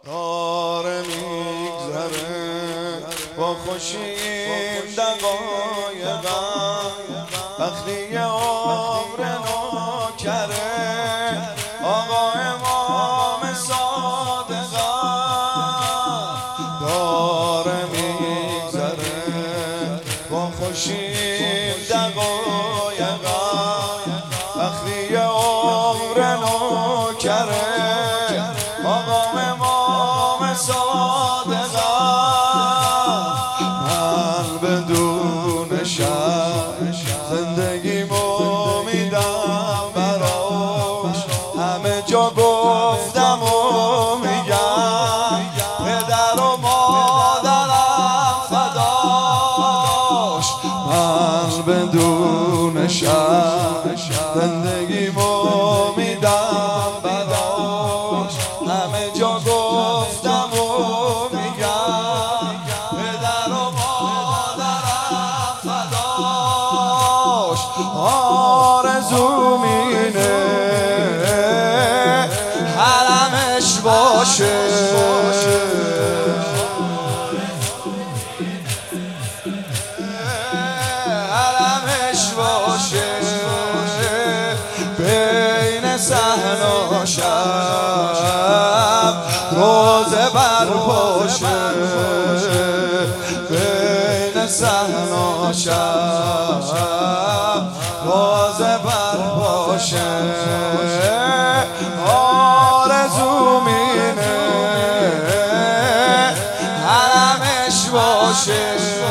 داره میگذره با خوشی دقایقم، وقتی عمر نوکره آقا امام صادقم. داره میگذره با خوشی دقایقم، وقتی عمر نوکره آقا امام صادقم. من بدون شک زندگیمو میدم براش، همه جا گفتم و میگم پدر و مادرم فداش. من بدون شک زندگیمو میدم براش، همه جا گفتم و میگم پدر و مادرم فداش. آرزوم اینه حرمش باشه، حرمش باشه، بین صحن و شب روزه برپاشه، بین صحن و شب روزه برپاشه. آرزوم اینه حرمش باشه،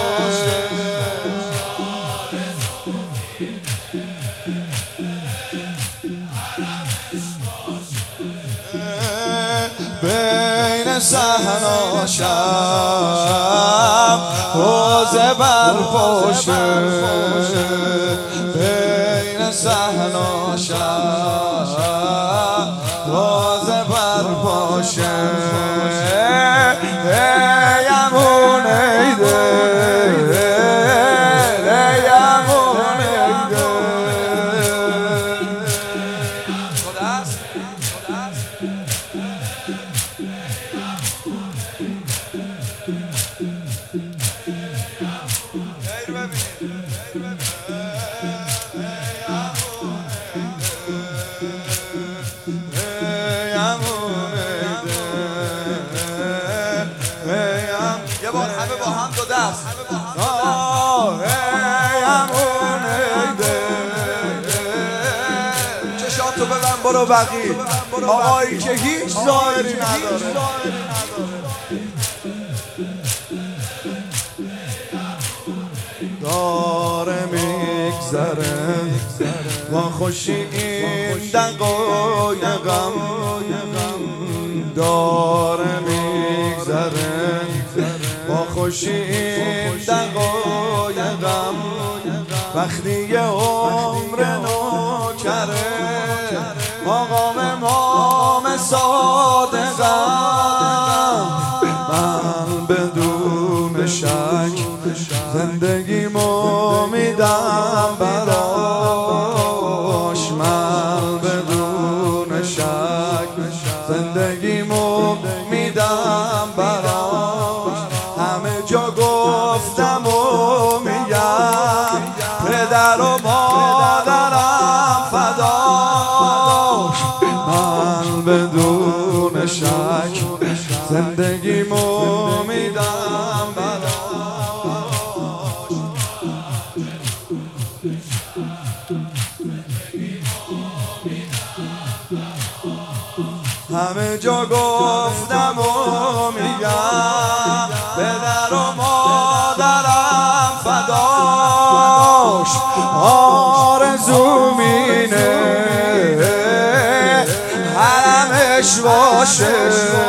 بین صحن و شب روزه برپاشه، بین صحن و شب روزه برپاشه. ایمون ایده، ایمون ایده، یه بار همه با هم دو دست. چشاتو ببن برو بقی، آقایی که هیچ ظاهری نداره. داره میگذره با خوشی این دقایقم، داره میگذره با خوشی این دقایقم، وقتی عمر نوکره آقا امام صادقم. من بدون شک زندگیمو میدم براش، من بدون شک زندگیمو میدم براش، همه جا گفتم و میگم پدر و مادرم فداش. من بدون شک زندگیمو میدم براش، همه جا گفتم و میگم پدر و مادرم فداش. آرزوم اینه حرمش باشه،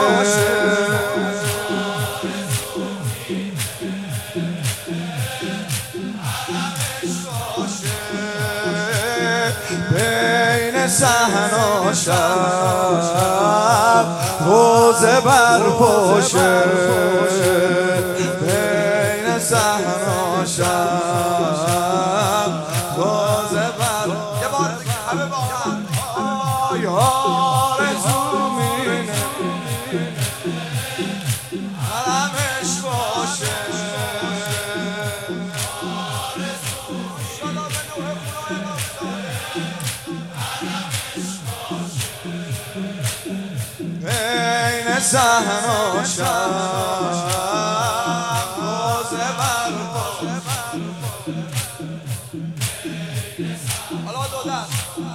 بین صحن و شب روزه برپاشه، بین صحن و شب روزه بر. یه بار همه با هم. آرزوم اینه حرمش باشه بین صحن و شب روزه برپا حالا دو دست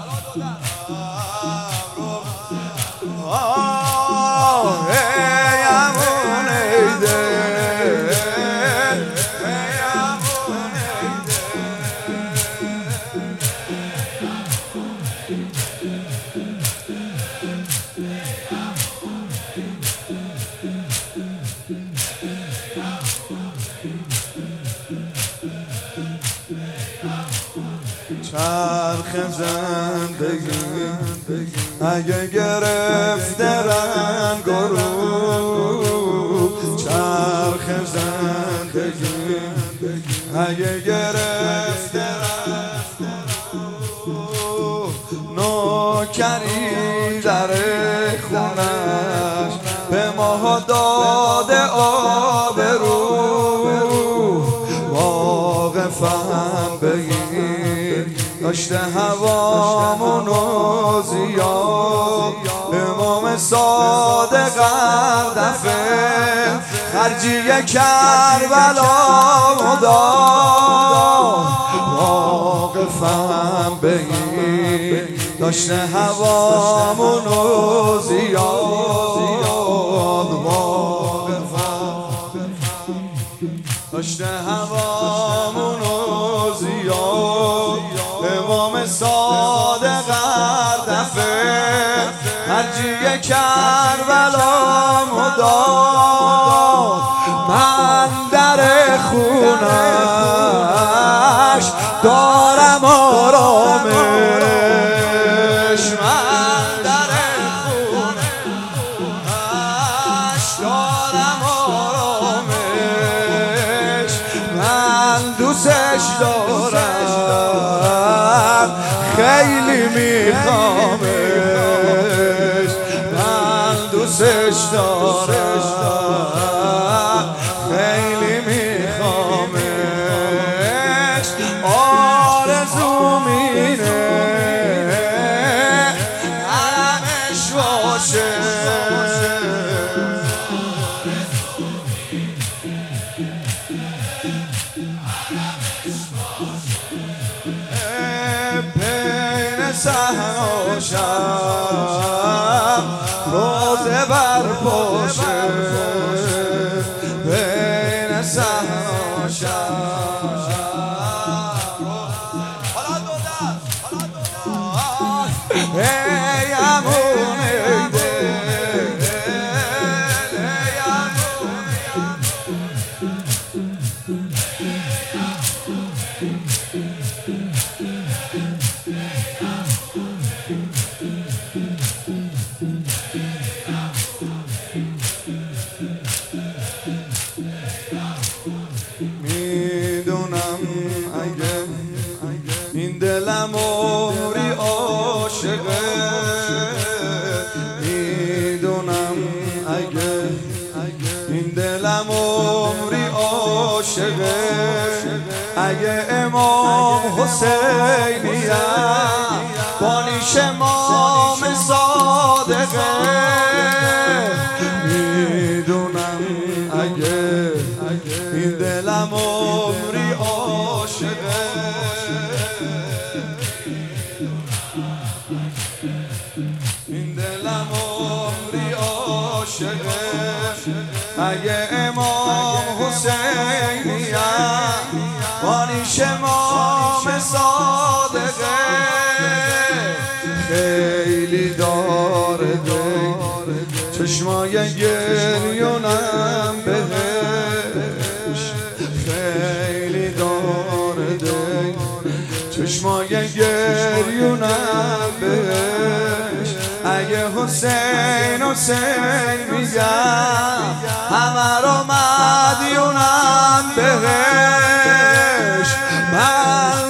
چرخ زندگی اگه گرفته رنگ و رو چرخ زندگی اگه گرفته رنگ و رو نوکری در خونش به ما داده آبرو واقفم بگیر داشته هوامونو زیاد امام صادق دفعه خرجی کربلا داد واقفم بگیر داشته هوامونو زیاد واقفم داشته هوامونو زیاد امام صادق دفعه هرچی کربلا داد من در خونش دارم آرامش من در خونش دارم آرامش من دوستش دارم خیلی میخوامش من دوستش دارم خیلی میخوامش آرزوم اینه حرمش باشه صحن و شب روزه برپاشه بین صحن و شب حالا دو دست ای امون ای دل ای امون میدونم اگه این دلم عمری عاشقه میدونم اگه این دلم عمری عاشقه اگه امام حسینیم با نیش امام صادقه میدونم اگه این دلم عمری عاشقه این دلم عمری عاشقه اگه امام حسینیم با نیش امام صادقه خیلی داره دل چشمای گریونم بهش خیلی داره دل چشمای گریونم بهش اگه حسین حسین میگم همه رو مدیونم بهش من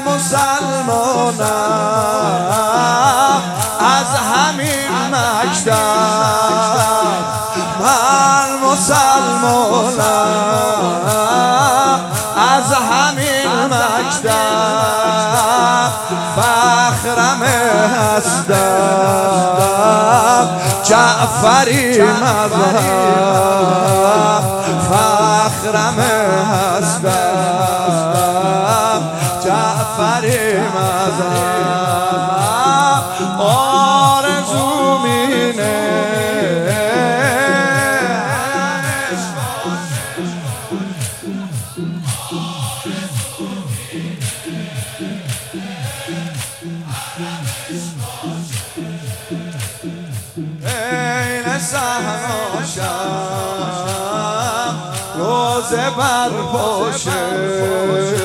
مسلمانم از همین مکتب من مسلمانم از همین مکتب فخرم هستم جعفری مذهب فخرم هستم جعفری مذهب آرزوم اینه این سهراشم روز بر پاشه